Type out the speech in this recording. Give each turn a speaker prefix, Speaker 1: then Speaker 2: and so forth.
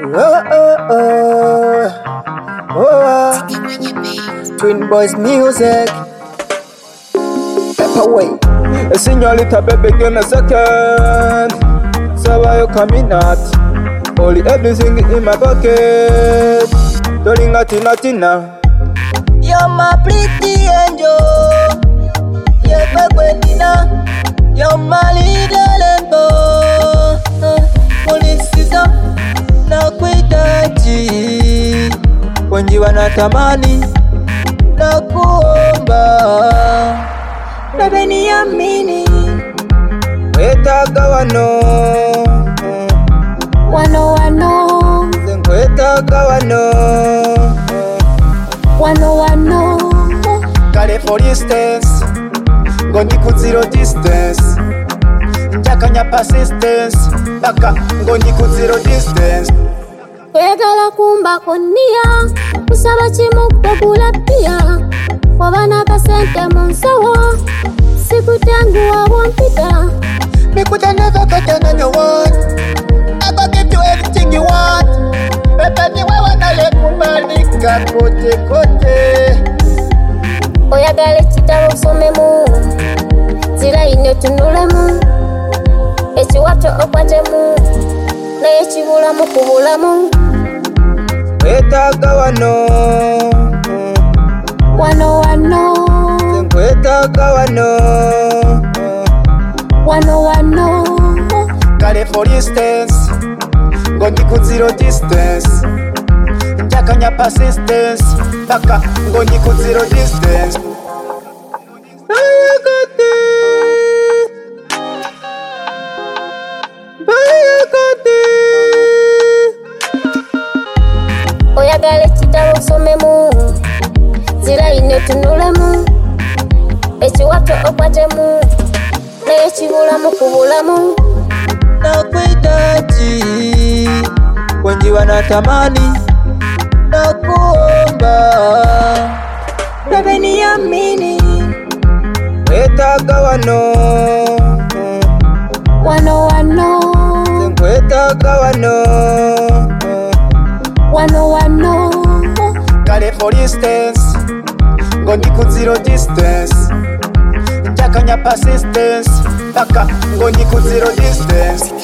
Speaker 1: Twin Boys Music. Step away.
Speaker 2: Señorita, baby, give me a second. So why you coming out? Only everything in my pocket. Darling, Tina.
Speaker 1: You're my pretty angel. You're my Gwenina. You're my little angel. Polisiza na kuitaji wengi wanatamani na kuomba bebe niamini
Speaker 2: wetaka wano wetaka wano kale for instance ngondi ku zero distance njakanya persistence baka ngondi ku zero distance
Speaker 3: kwegala kumba konia kusaba chimu kugula pia wabana kasente munsawo siku tangu wawompita
Speaker 1: me could never get on your one. I go give you everything you want. Better ni wewe na le kumalika kote
Speaker 3: oyagala kitabo somemu zira ine tunulemu ekiwato okwatemu naye kibulamu kubulamu
Speaker 2: wetaka wano wetaka wano
Speaker 1: kale for instance ngondi ku zero distance njakanya persistence baka ngondi ku zero distance
Speaker 3: oyagala ekitabo osomemu zira ine tunulemu ekiwato okwatemu naye kibulamu kubulamu
Speaker 1: nakuhitaji wengi wanatamani na kuomba bebe niamini
Speaker 2: wetaka wano wetaka wano
Speaker 1: kale for instance ngondi ku zero distance njakanya persistence baka ngondi ku zero distance